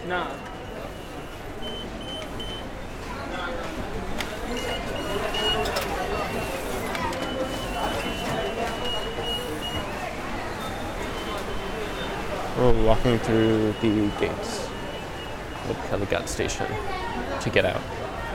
No. We're walking through the gates of Calicut Station to get out.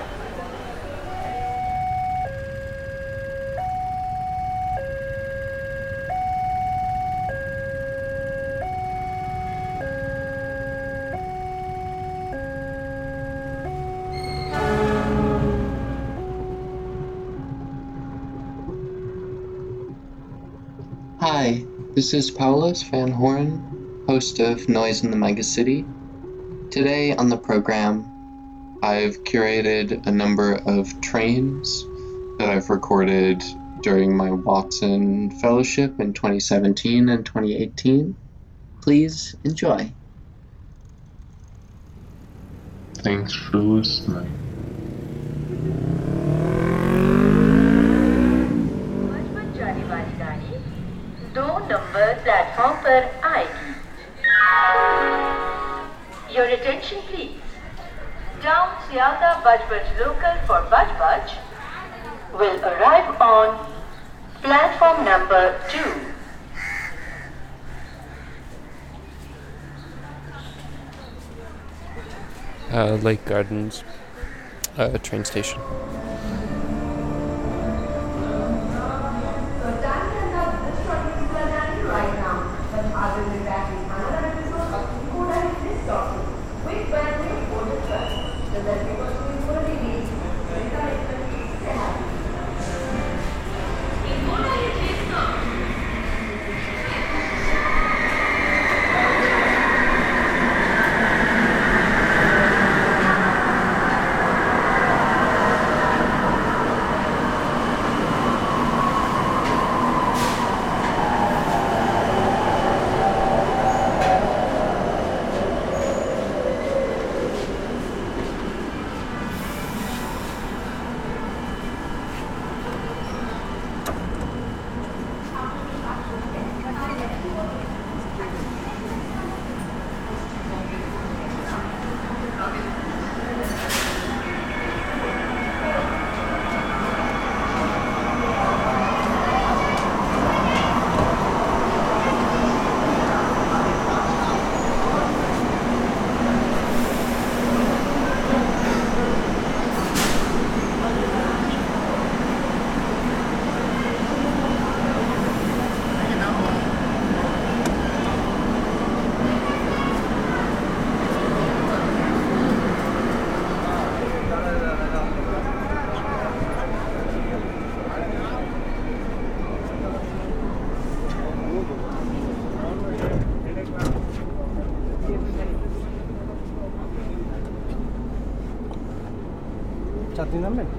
Hi, this is Paulus Van Horn, host of Noise in the Megacity. Today on the program, I've curated a number of trains that I've recorded during my Watson Fellowship in 2017 and 2018. Please enjoy. Thanks for listening. जाने वाली गाड़ी 2 number platform पर आएगी. Your attention please. Down Seattle Bajbaj local for Bajbaj will arrive on platform number 2. Lake Gardens train station. চাকরি নামবেন?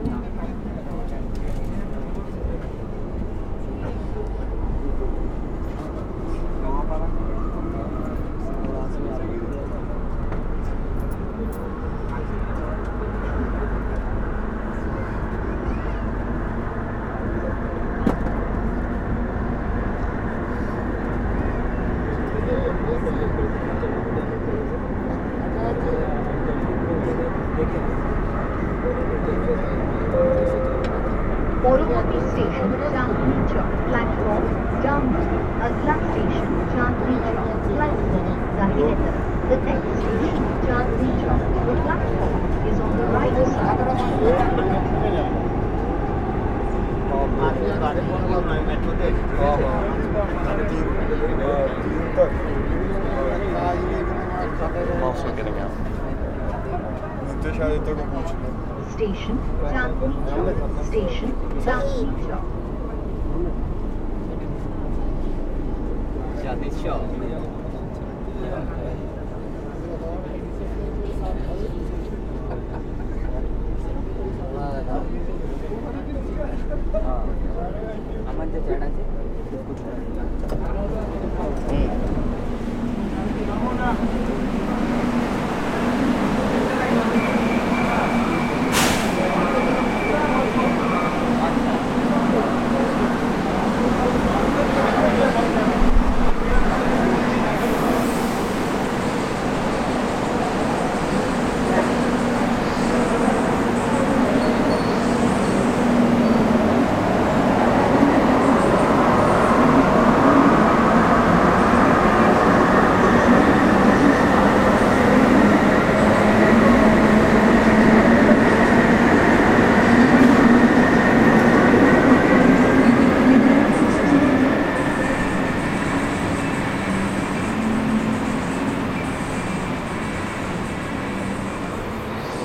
পরবর্তী station Chandni Chowk platform ডাউনলোড अगला स्टेशन चांदनी चौक प्लेटफॉर्म दाहिने तरफ. The next station Chandni Chowk. The platform is on the right side. I'm also getting out. Station Chandni Chowk. Station Chandni Chowk.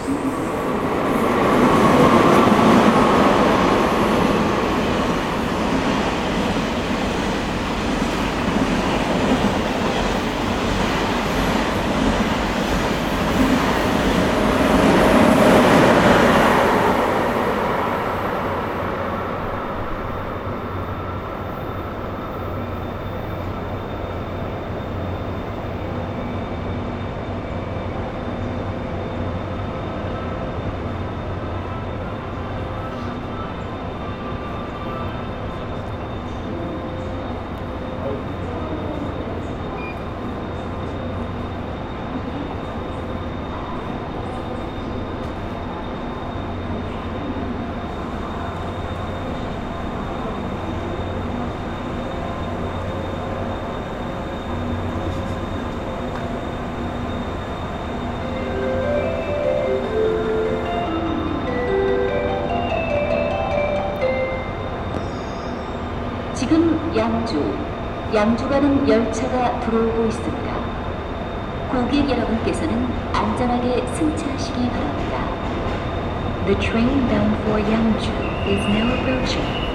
지금 양주 가는 열차가 들어오고 있습니다. 고객 여러분께서는 안전하게 승차하시기 바랍니다. The train bound for Yangju is now approaching.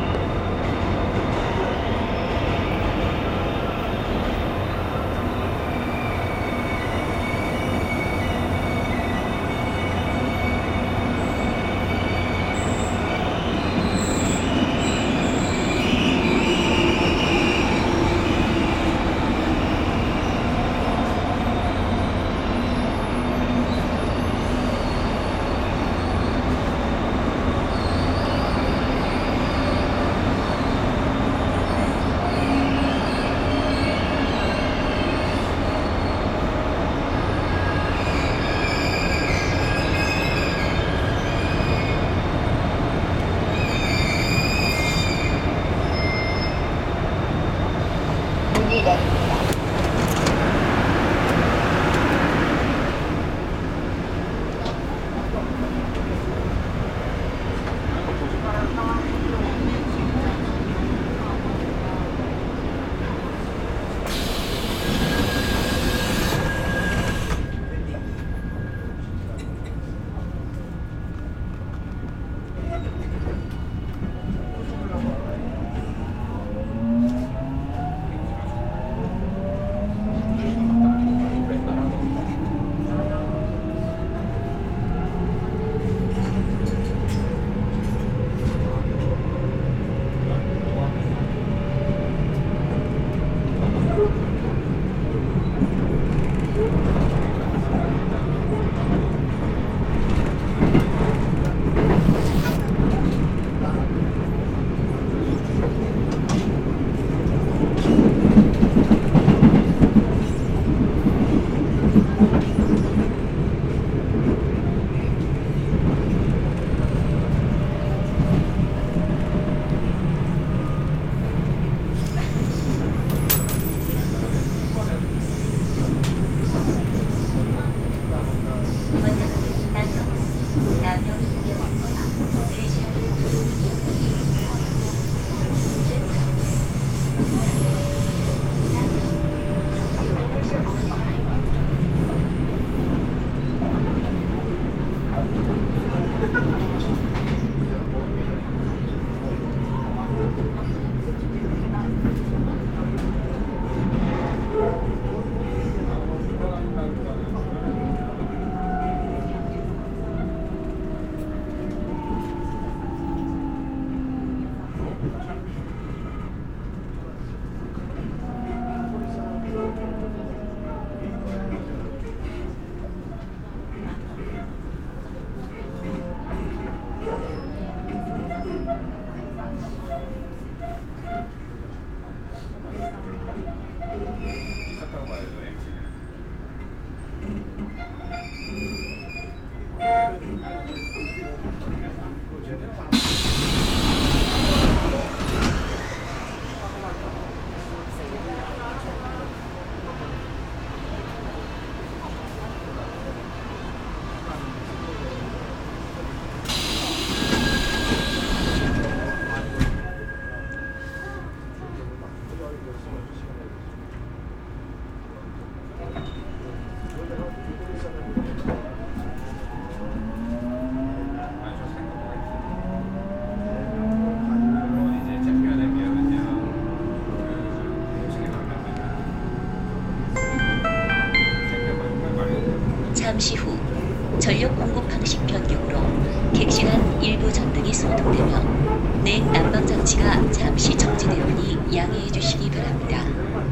잠시 후 전력 공급 방식 변경으로 객실안 일부 전등이 소등되며 냉 난방 장치가 잠시 정지되오니 양해해 주시기 바랍니다.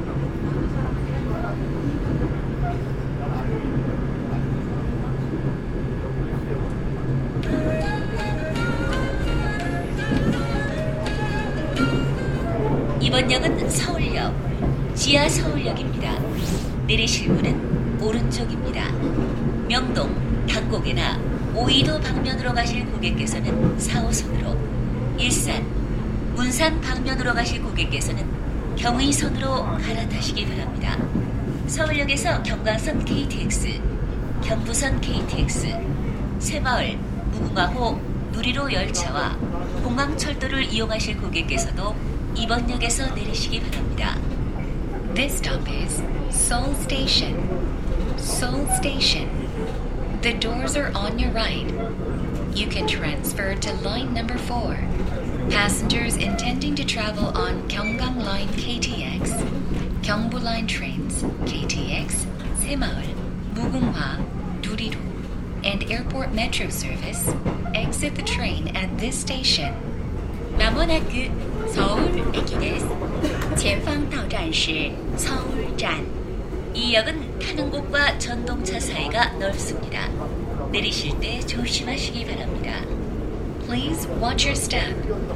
이번 역은 서울역, 지하 서울역입니다. 내리실 문은 오른쪽입니다. 명동, 당곡이나 오이도 방면으로 가실 고객께서는 4호선으로, 일산, 문산 방면으로 가실 고객께서는 경의선으로 갈아타시기 바랍니다. 서울역에서 경강선 KTX, 경부선 KTX, 새마을, 무궁화호, 누리로 열차와 공항철도를 이용하실 고객께서도 이번 역에서 내리시기 바랍니다. This stop is Seoul Station. Seoul Station. The doors are on your right. You can transfer to line number 4. Passengers intending to travel on Gyeonggang Line KTX, Gyeongbu Line trains KTX, Semaeul, Mugunghwa, Durido, and Airport Metro service exit the train at this station. まもなく서울駅です。前方到站是서울站. 이 역은 타는 곳과 전동차 사이가 넓습니다. 내리실 때 조심하시기 바랍니다. Please watch your step.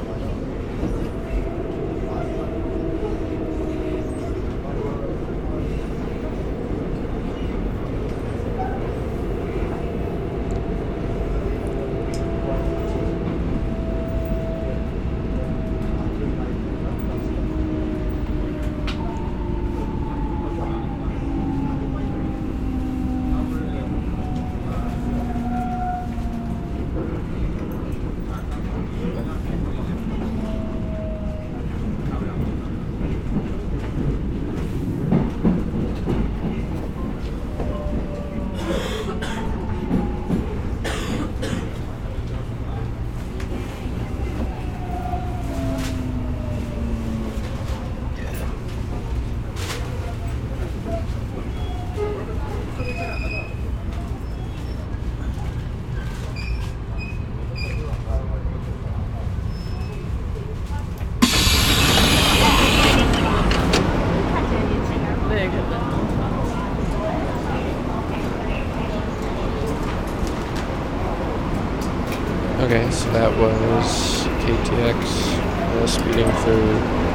Okay, so that was KTX speeding through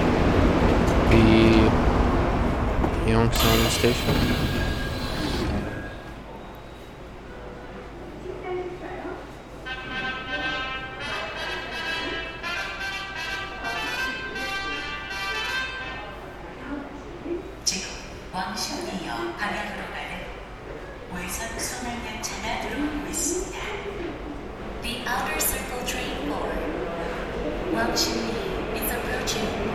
the Yongsan station. 지금 왕십리역 방향으로 가는 외선 순환열차가 들어오고 있습니다. The Outer Circle Train 4, 왕십리 is approaching.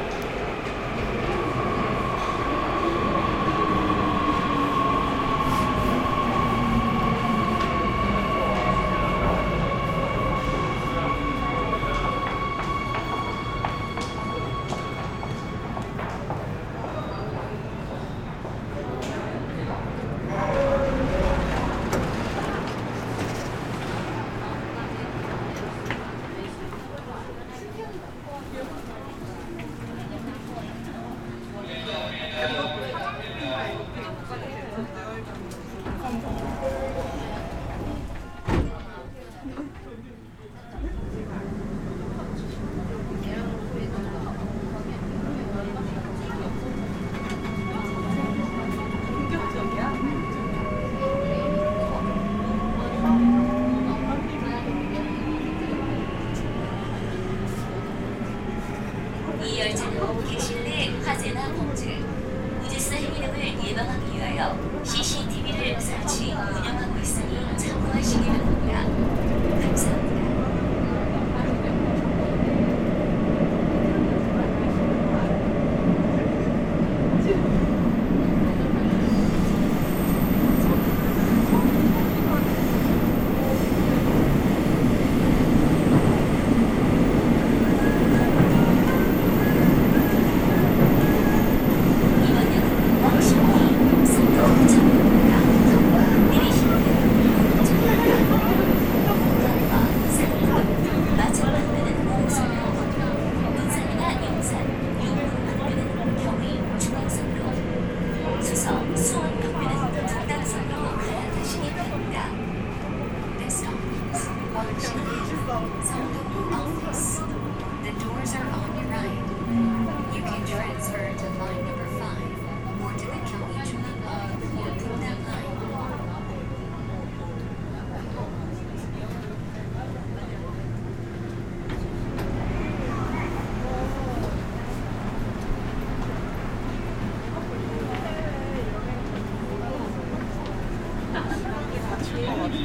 이 열차는 객실 내 화재나 범죄, 우주사 행위 등을 예방하기 위하여 CCTV를 설치, 운영하고 있습니다.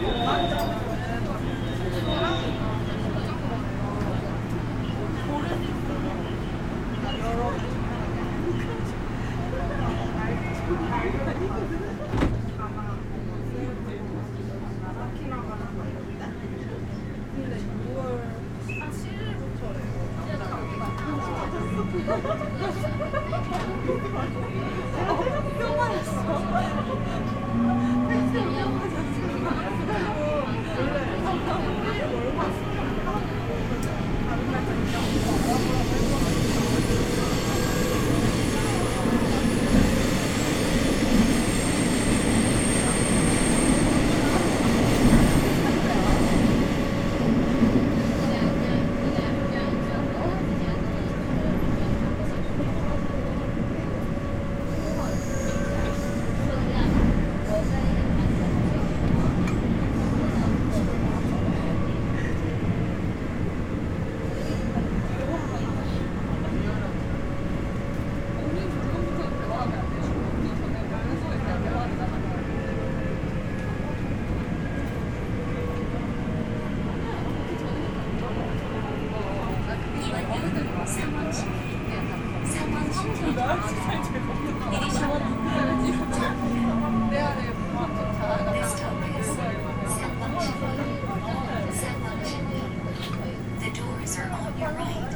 The doors are on your right.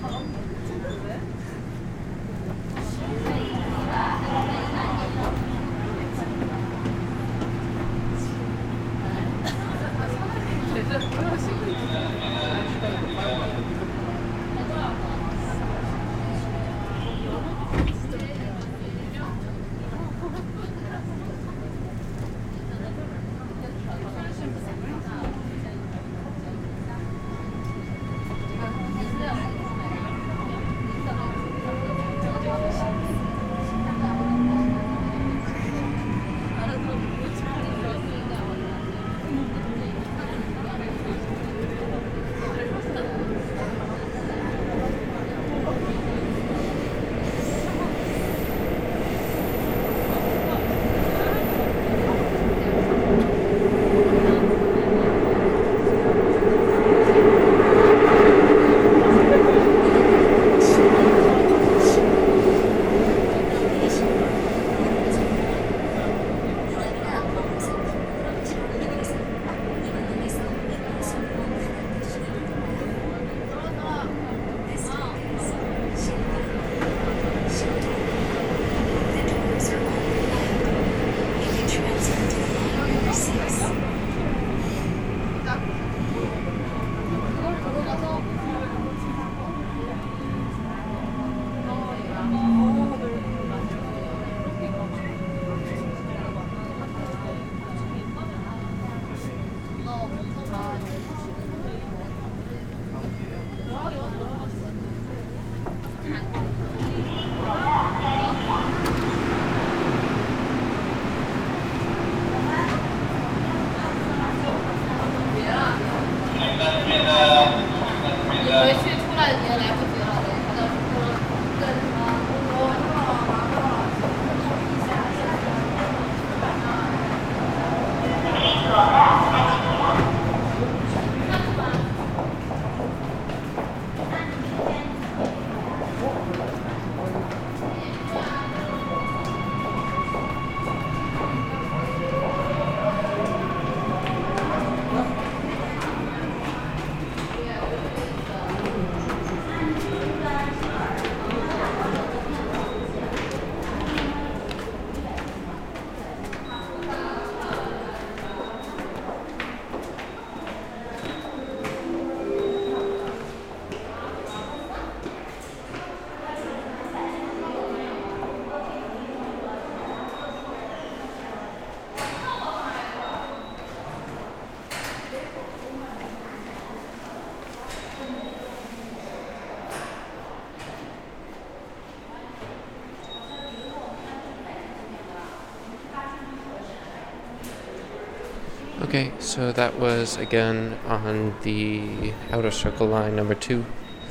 Okay, so that was again on the Outer Circle line number 2,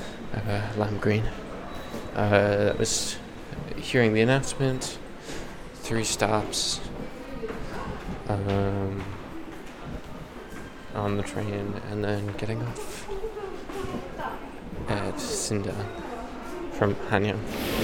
lime green. That was hearing the announcement, 3 stops. on the train and then getting off at Sindang from Hanyang.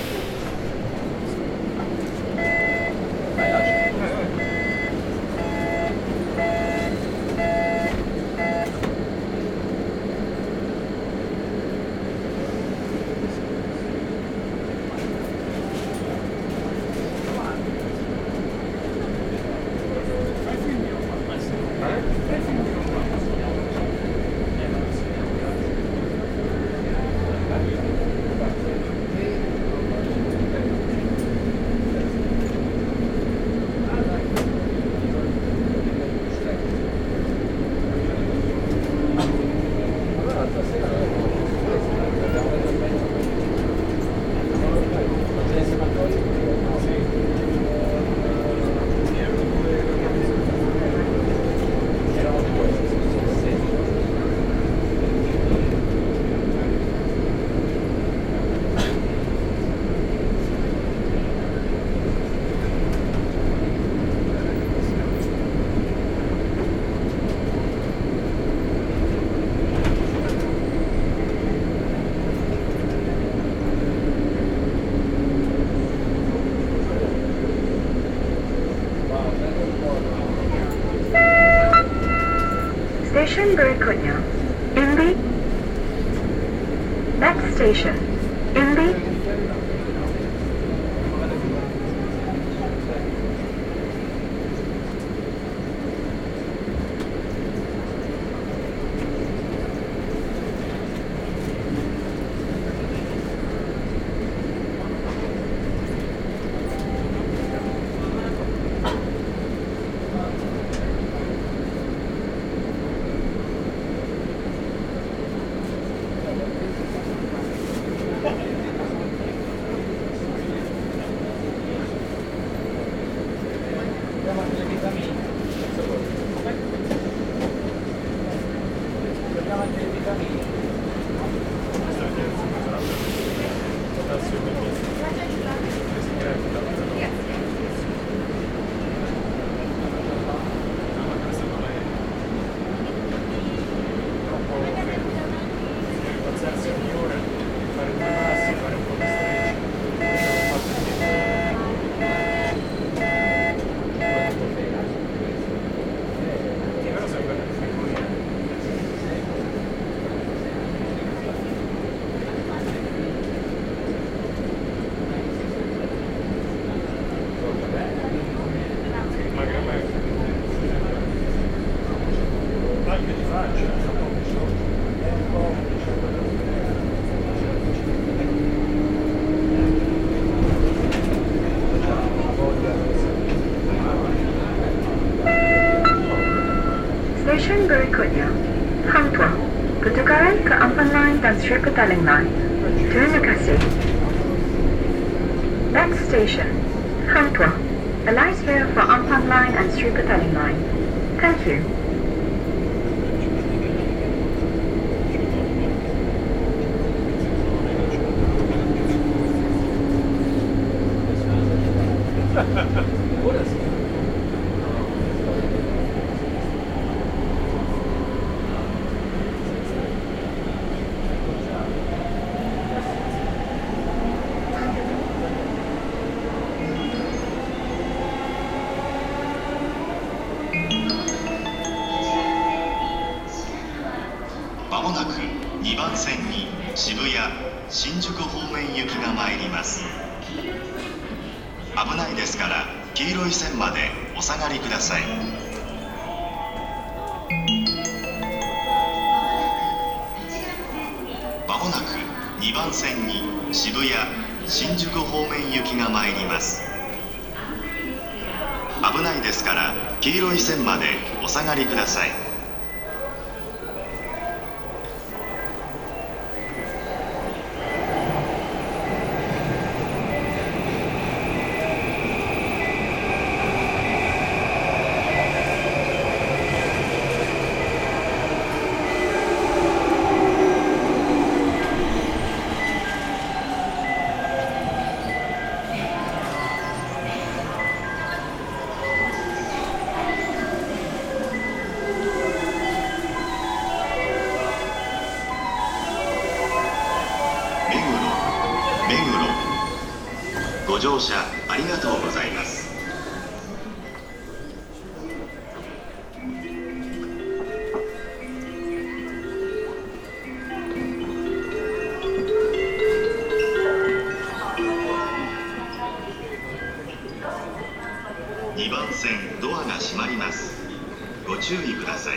Station Berikutnya, Imbi. Next station, Imbi. Station Berikutnya, Hang Tuah, bertukaran ke Ampang Line dan Sri Petaling Line. Terima kasih. Next station, Hang Tuah. Alight here for Ampang Line and Sri Petaling Line. Thank you. 乗車ありがとうございます。2番線ドアが閉まります。ご注意ください。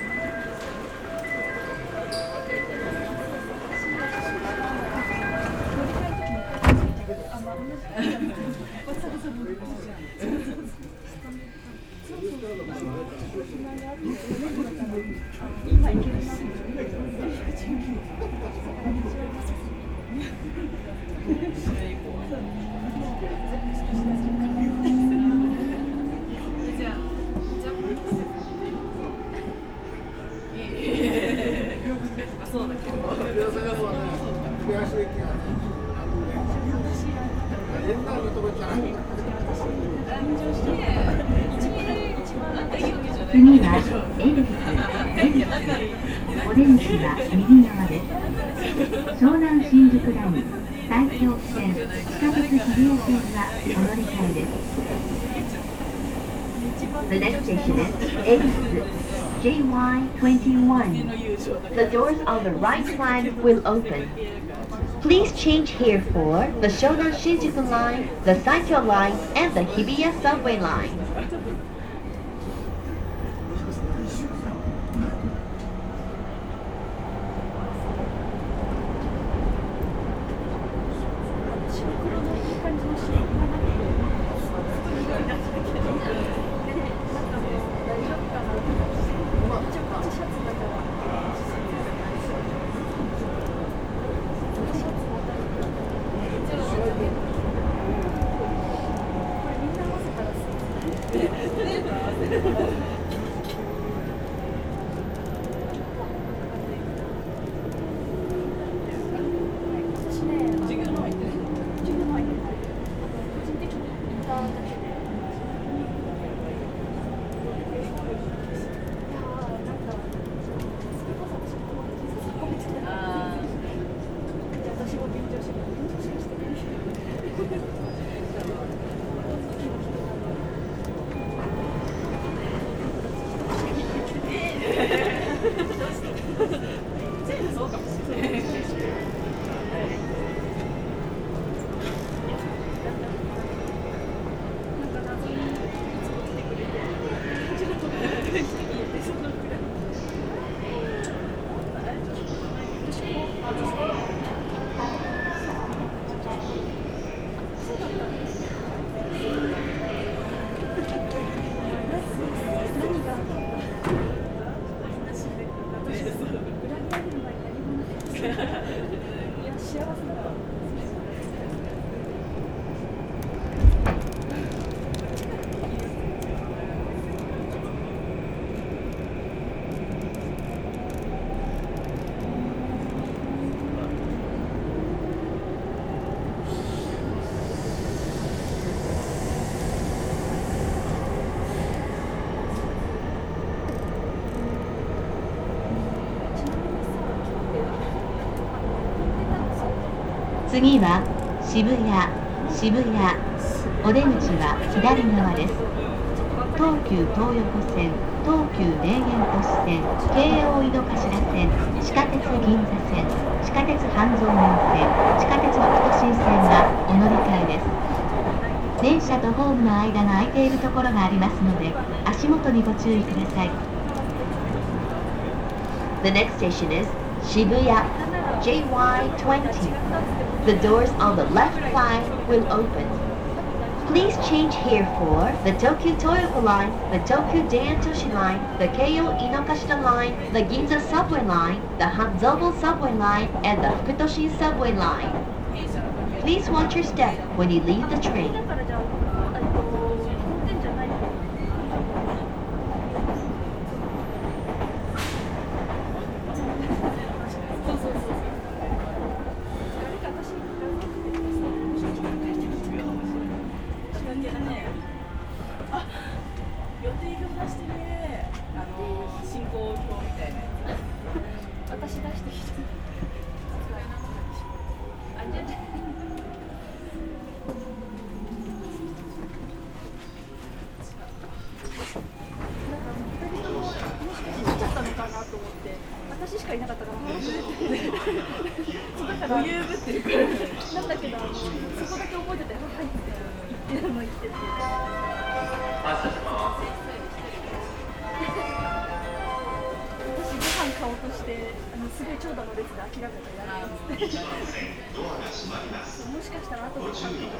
次はエルビス、お出口は右側です。湘南新宿ライン、埼京線、地下鉄日比谷線はお乗り換えです。The next station is Ellis, JY21. The doors on the right side will open. Please change here for the Shonan Shinjuku line, the Saikyo line, and the Hibiya subway line. 次は渋谷、お出口は左側です。東急東横線、東急田園都市線、京王井の頭線、地下鉄銀座線、地下鉄半蔵門線、地下鉄北都心線がお乗り換えです。電車とホームの間が空いているところがありますので、足元にご注意ください。The next station is Shibuya, JY20. The doors on the left side will open. Please change here for the Tokyu Toyoko line, the Tokyu Daintoshi line, the Keio Inokashita line, the Ginza subway line, the Hanzobo subway line, and the Fukutoshi subway line. Please watch your step when you leave the train. 「 と思って、私しかいなかったから、そうだから余裕ぶってるからなんだけど、そこだけ覚えてて、はいって言ってて。私ご飯買おうとしてすごい長蛇の列で諦めたやらないです。もしかしたら後で買うかもしれない。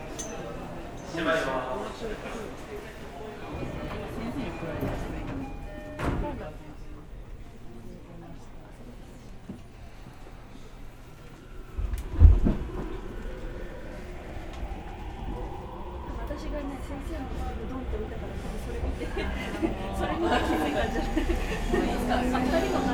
私がね、先生のうどんって見たから、それ見て気づいたんじゃないですか。2人のない。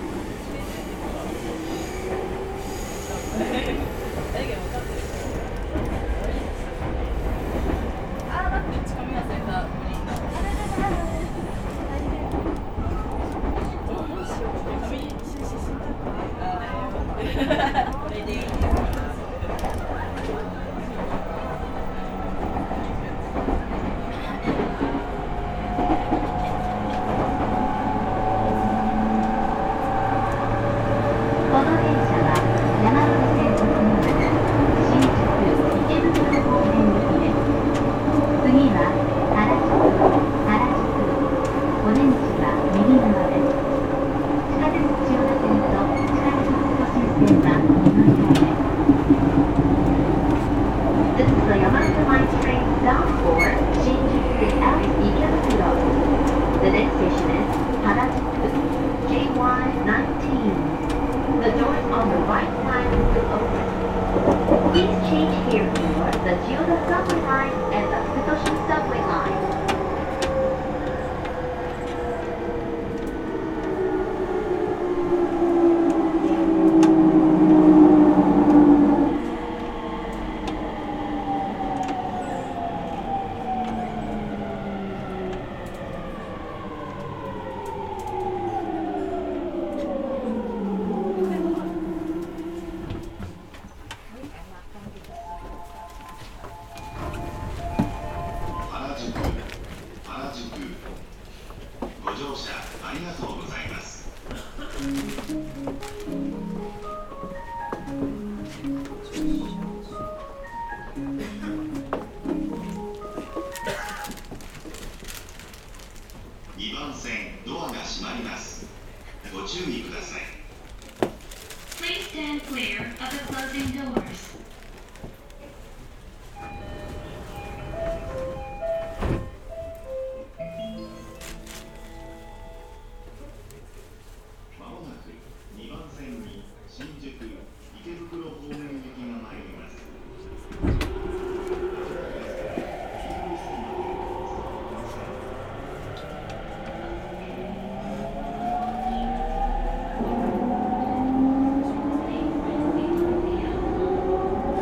Please stand clear of the closing doors. 2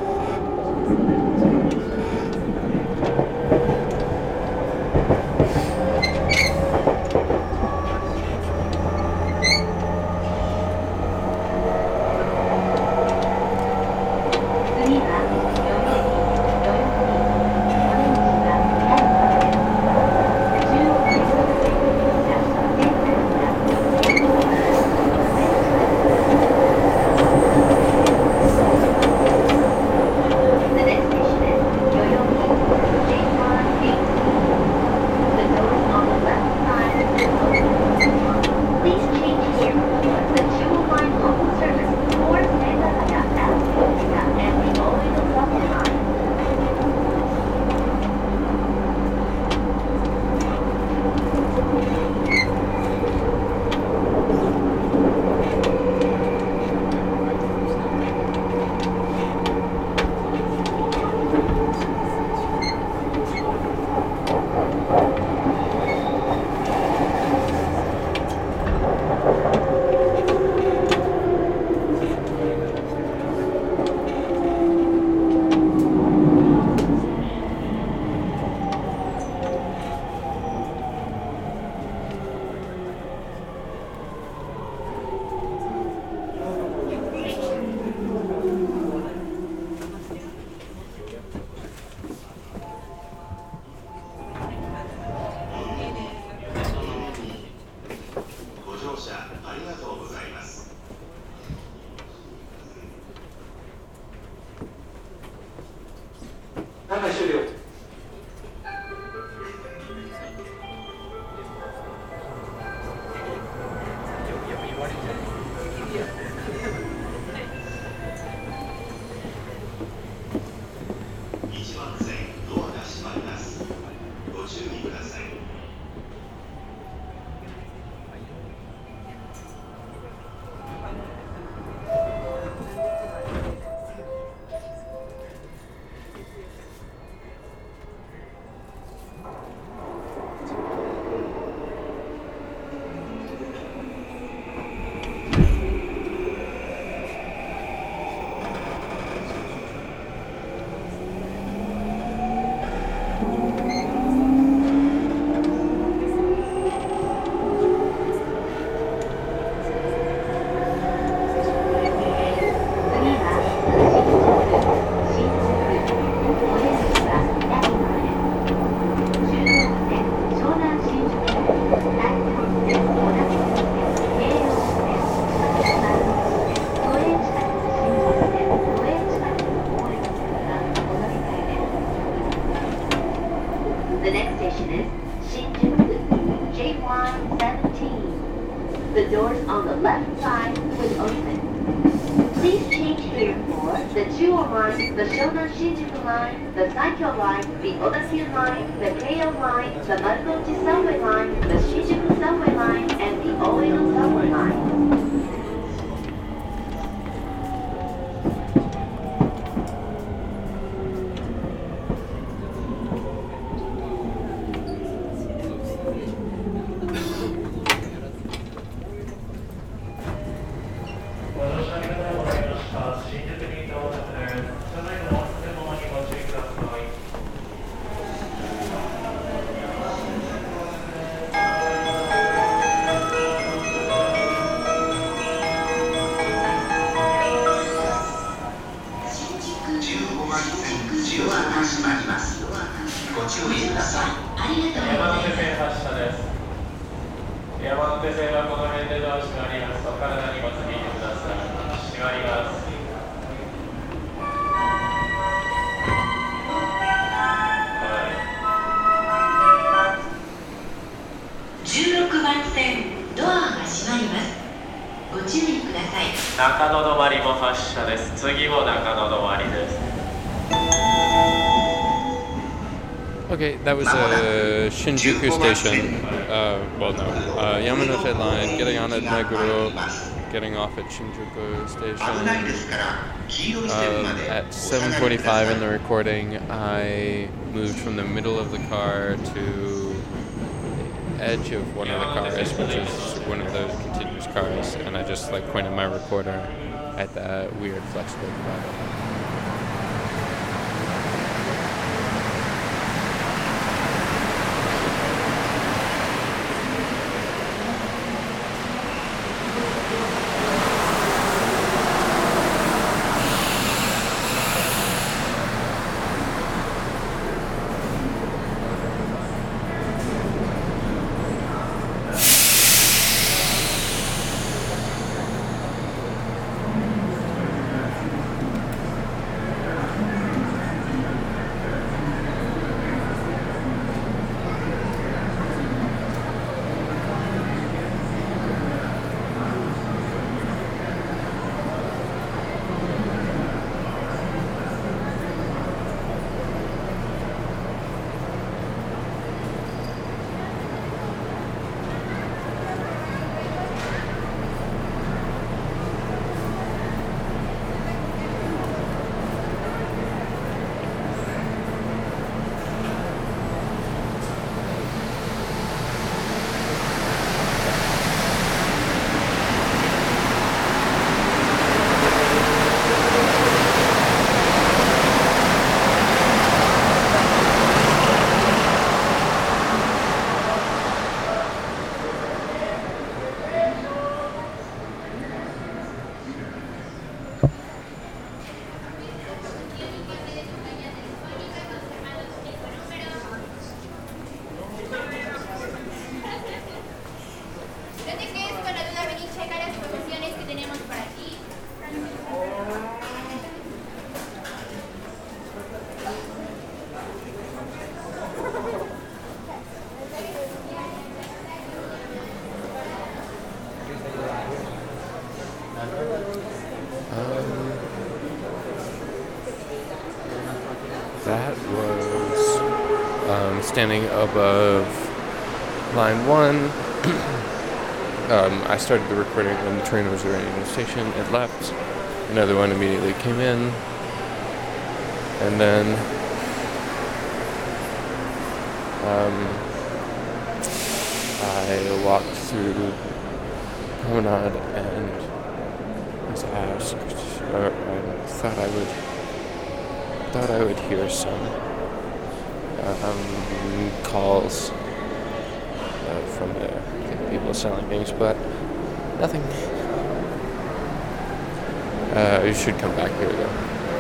車ありがとうございます。 終了。 1番線ドアが閉まります。ご注意ください。 The next station is Shinjuku, J117. The doors on the left side will open. Please change here for the Chuo line, the Shonan Shinjuku line, the Saikyo line, the Odakyu line, the Keio line, the Marugochi subway line, the Shinjuku subway line, and the Oedo subway line. Okay, that was Shinjuku Station. Yamanote Line, getting on at Meguro, getting off at Shinjuku Station. At 7:45 in the recording, I moved from the middle of the car to the edge of one of the cars, which is one of those continuous cars, and I just pointed my recorder at that weird flexible divider. checa las promociones que tenemos para ti. That was standing above line 1. I started the recording when the train was arriving at the station. It left. Another one immediately came in. And then I walked through the promenade and was asked, or I thought I would hear some calls from the people selling things, but nothing. You should come back here though.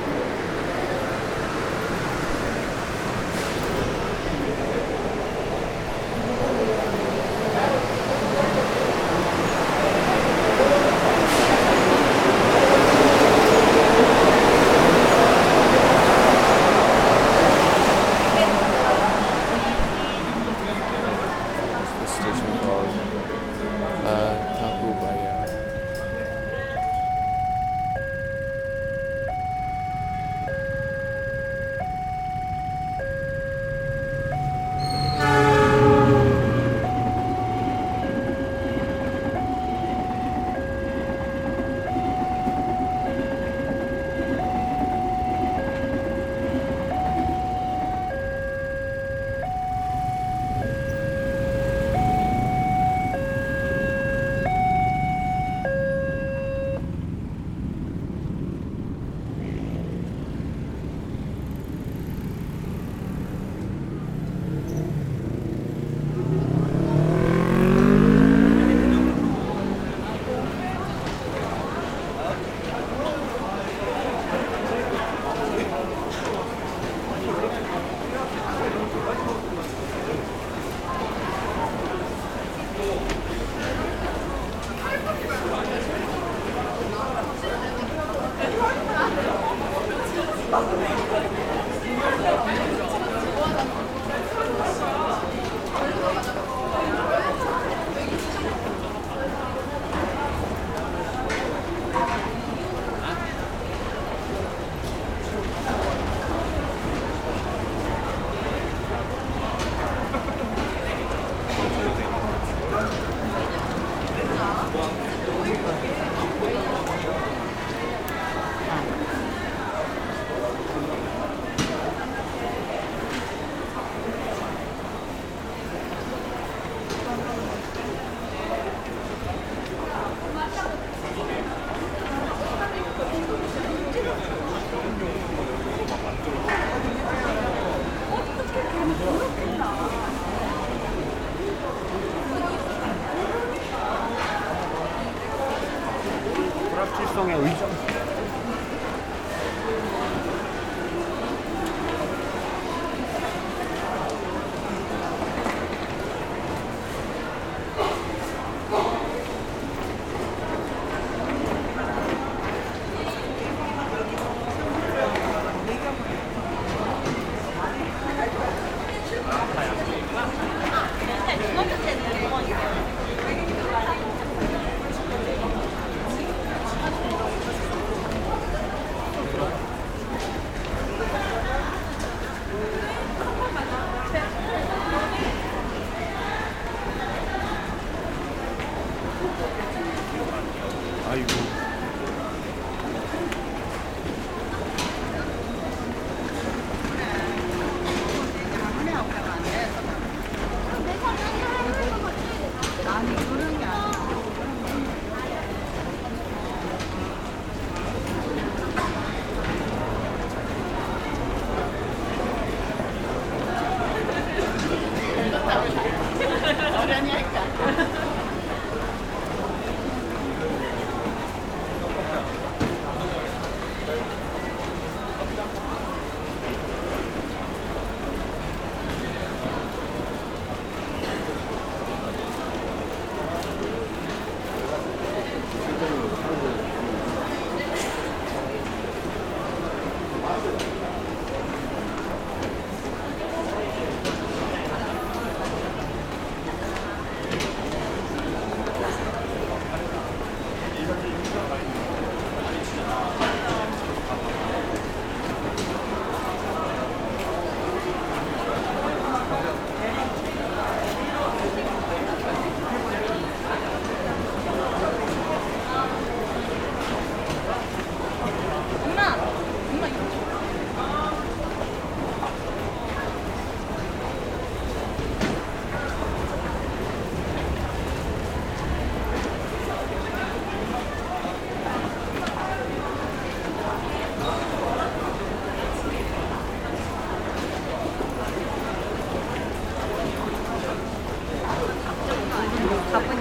불확실성의 의존.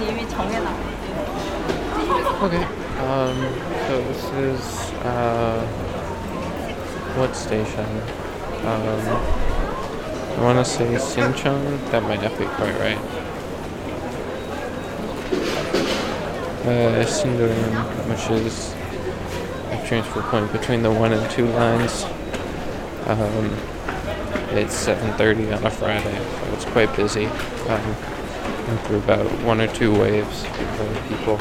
이미 정해놔. Okay. So this is what station? I want to say Sinchon. That might not be quite right. Sindorim, which is a transfer point between the 1 and 2 lines. It's 7:30 on a Friday, so it's quite busy. Went through about 1 or 2 waves of people.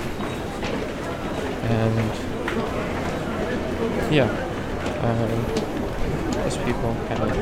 And yeah, these people kind of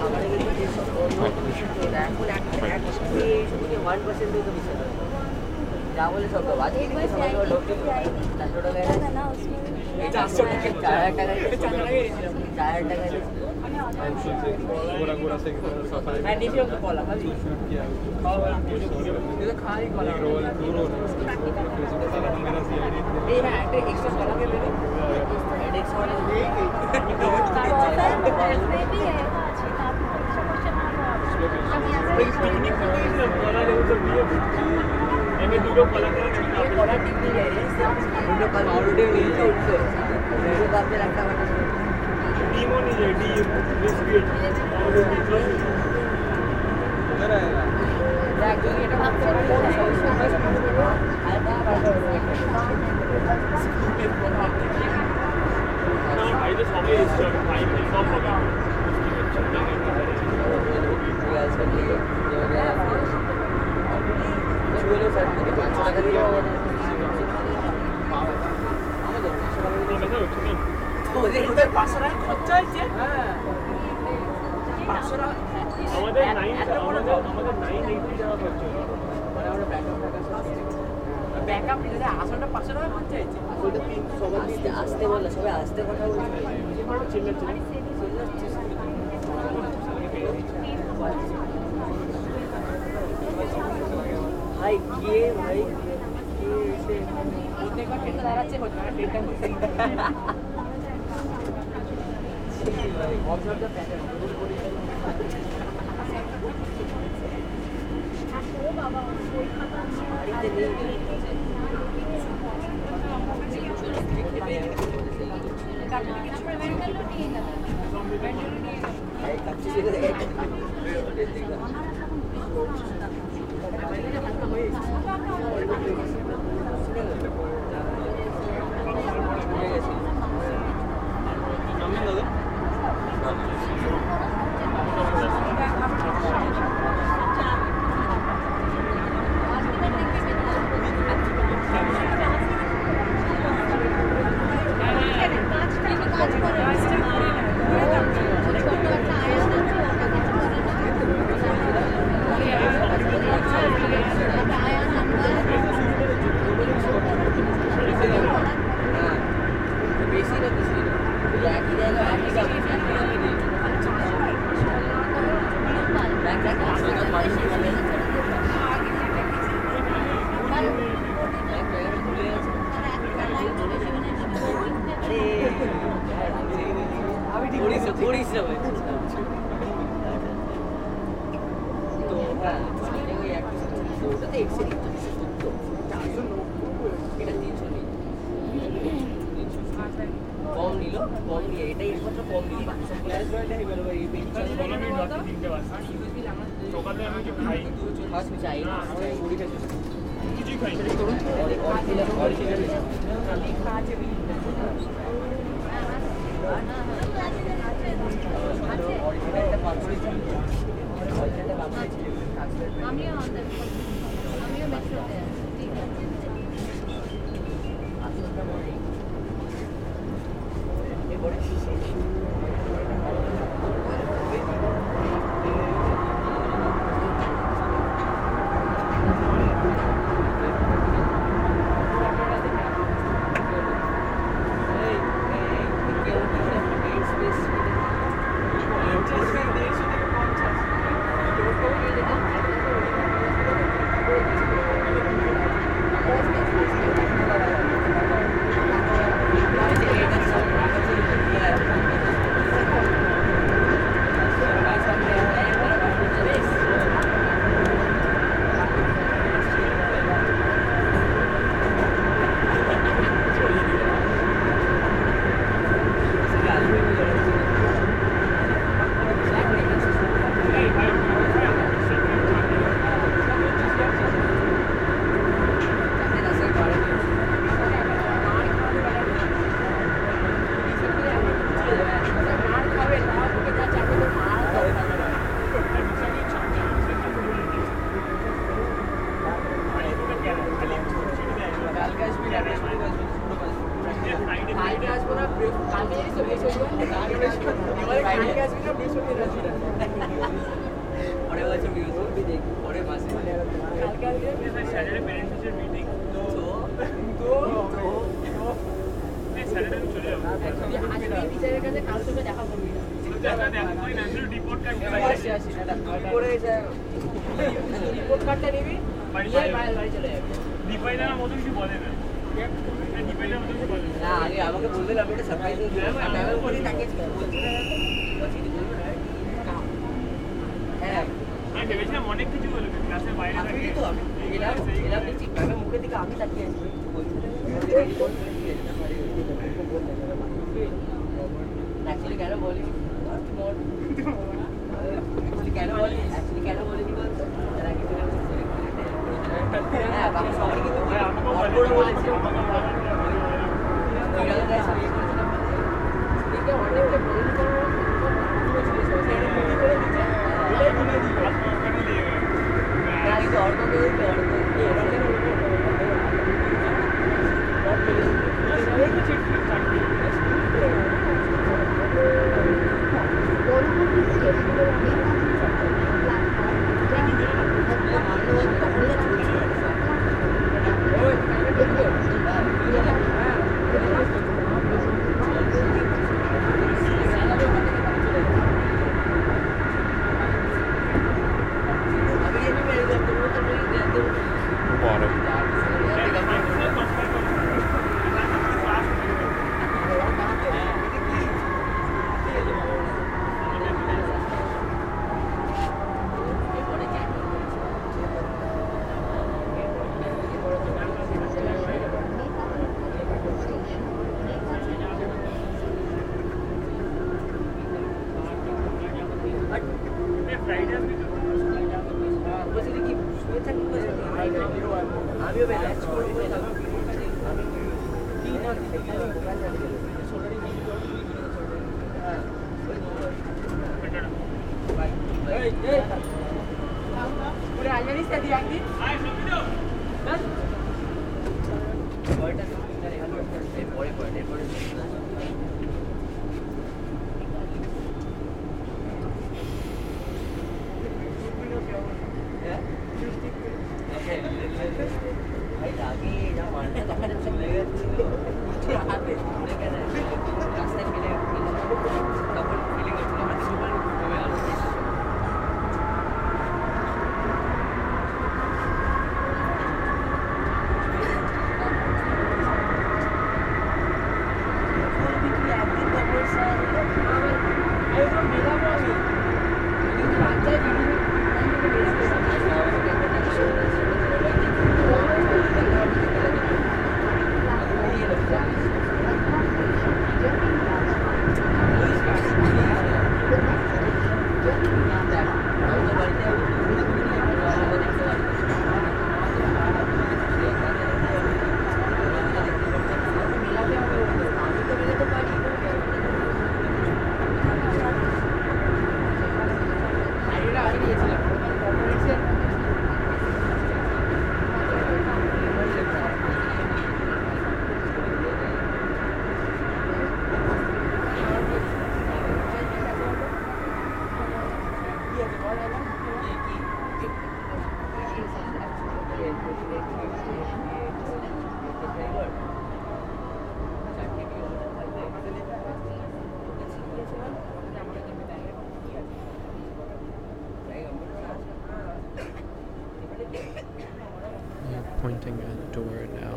Pointing at the door now.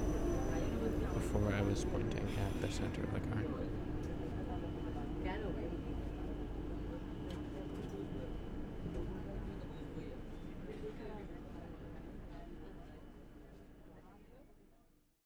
Before I was pointing at the center of the car.